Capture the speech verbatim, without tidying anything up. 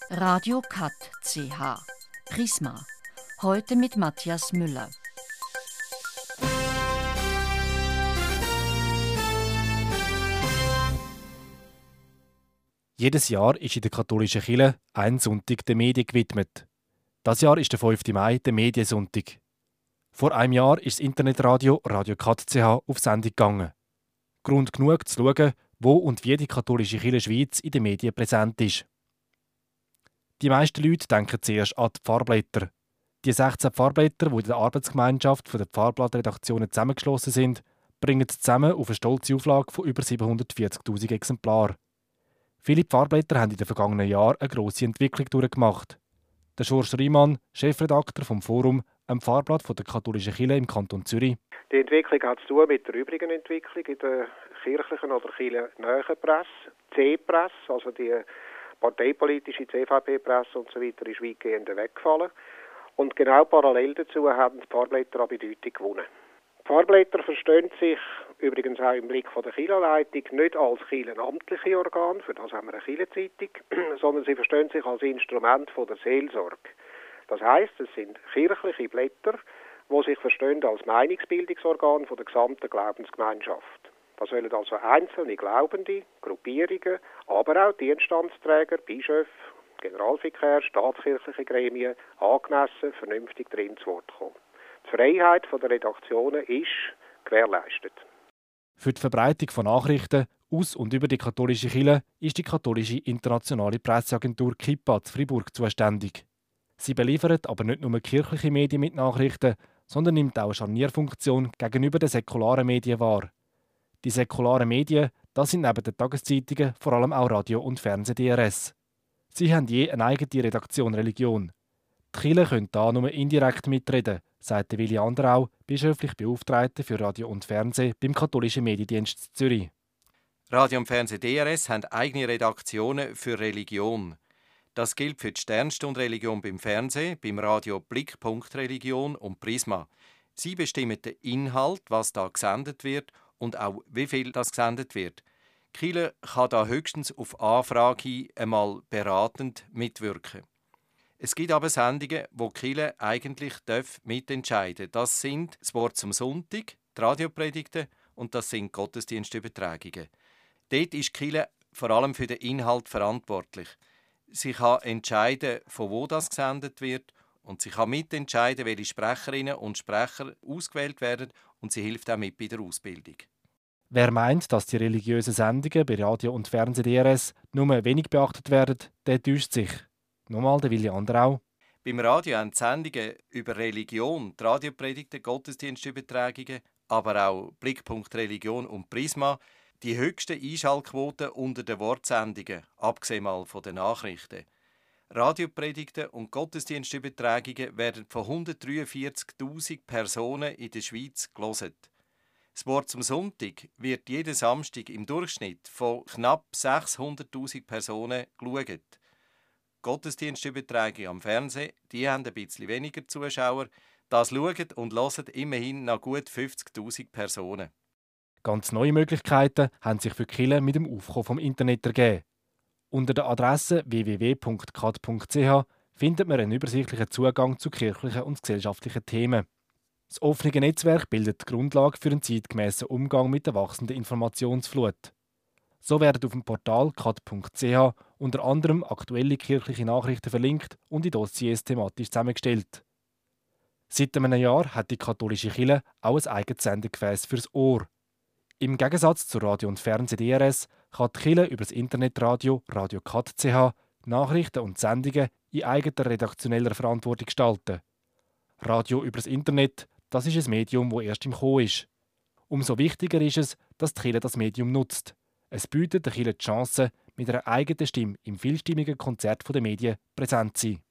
Radio Cut C H. Prisma. Heute mit Matthias Müller. Jedes Jahr ist in der katholischen Kirche ein Sonntag den Medien gewidmet. Das Jahr ist der fünften Mai, der Mediensonntag. Vor einem Jahr ist das Internetradio Radio Cut C H auf Sendung gegangen. Grund genug zu schauen, wo und wie die katholische Kirche Schweiz in den Medien präsent ist. Die meisten Leute denken zuerst an die Pfarrblätter. Die sechzehn Pfarrblätter, die in der Arbeitsgemeinschaft der Pfarrblattredaktionen zusammengeschlossen sind, bringen zusammen auf eine stolze Auflage von über siebenhundertvierzigtausend Exemplaren. Viele Pfarrblätter haben in den vergangenen Jahren eine grosse Entwicklung durchgemacht. Der Schorsch Riemann, Chefredakteur vom Forum, einem Pfarrblatt von der katholischen Kirche im Kanton Zürich. Die Entwicklung hat zu tun mit der übrigen Entwicklung in der kirchlichen oder kirchennahen Presse. C-Presse, also die parteipolitische C V P-Presse und so weiter, ist weitgehend weggefallen. Und genau parallel dazu haben die Pfarrblätter an Bedeutung gewonnen. Die Pfarrblätter verstehen sich übrigens auch im Blick von der Kirchenleitung nicht als kirchenamtliche Organ, für das haben wir eine Kirchenzeitung, sondern sie verstehen sich als Instrument von der Seelsorge. Das heisst, es sind kirchliche Blätter, die sich verstehen als Meinungsbildungsorgan von der gesamten Glaubensgemeinschaft. Da sollen also einzelne Glaubende, Gruppierungen, aber auch Dienststandsträger, Bischöfe, Generalvikar, staatskirchliche Gremien angemessen, vernünftig drin zu Wort kommen. Die Freiheit der Redaktionen ist gewährleistet. Für die Verbreitung von Nachrichten aus und über die katholische Kirche ist die katholische internationale Presseagentur Kippa zu Fribourg zuständig. Sie beliefert aber nicht nur kirchliche Medien mit Nachrichten, sondern nimmt auch eine Scharnierfunktion gegenüber den säkularen Medien wahr. Die säkularen Medien, das sind neben den Tageszeitungen vor allem auch Radio- und Fernseh-D R S. Sie haben je eine eigene Redaktion Religion. Die Kirche können da nur indirekt mitreden, sagt Willi Anderau, bischöflich Beauftragter für Radio und Fernsehen beim katholischen Mediendienst Zürich. Radio und Fernsehen D R S haben eigene Redaktionen für Religion. Das gilt für die Sternstunde Religion beim Fernsehen, beim Radio Blickpunkt Religion und Prisma. Sie bestimmen den Inhalt, was da gesendet wird und auch wie viel das gesendet wird. Die Kirche kann da höchstens auf Anfrage hin einmal beratend mitwirken. Es gibt aber Sendungen, wo die Kirche eigentlich mitentscheiden darf. Das sind das Wort zum Sonntag, die Radiopredigten und das sind Gottesdienstübertragungen. Dort ist die Kirche vor allem für den Inhalt verantwortlich. Sie kann entscheiden, von wo das gesendet wird und sie kann mitentscheiden, welche Sprecherinnen und Sprecher ausgewählt werden und sie hilft auch mit bei der Ausbildung. Wer meint, dass die religiösen Sendungen bei Radio und Fernseh-D R S nur wenig beachtet werden, der täuscht sich. Nochmal der Willi Anderau. Beim Radio haben die Sendungen über Religion, die Radiopredigten, Gottesdienstübertragungen, aber auch Blickpunkt Religion und Prisma die höchsten Einschaltquoten unter den Wortsendungen, abgesehen mal von den Nachrichten. Radiopredigten und Gottesdienstübertragungen werden von hundertdreiundvierzigtausend Personen in der Schweiz gelesen. Das Wort zum Sonntag wird jeden Samstag im Durchschnitt von knapp sechshunderttausend Personen geschaut. Gottesdienstübertragungen am Fernsehen, die haben ein bisschen weniger Zuschauer. Das schauen und hören immerhin noch gut fünfzigtausend Personen. Ganz neue Möglichkeiten haben sich für die Kirche mit dem Aufkommen vom Internet ergeben. Unter der Adresse w w w punkt cat punkt c h findet man einen übersichtlichen Zugang zu kirchlichen und gesellschaftlichen Themen. Das offene Netzwerk bildet die Grundlage für einen zeitgemäßen Umgang mit der wachsenden Informationsflut. So werden auf dem Portal cat punkt c h unter anderem aktuelle kirchliche Nachrichten verlinkt und die Dossiers thematisch zusammengestellt. Seit einem Jahr hat die katholische Kirche auch ein eigenes Sendegefäß fürs Ohr. Im Gegensatz zu Radio und Fernseh-D R S kann die Kirche über das Internetradio Radio Cut C H Nachrichten und Sendungen in eigener redaktioneller Verantwortung gestalten. Radio über das Internet, das ist ein Medium, das erst im Kommen ist. Umso wichtiger ist es, dass die Kirche das Medium nutzt. Es bietet der Kirche die Chance, mit einer eigenen Stimme im vielstimmigen Konzert der Medien präsent zu sein.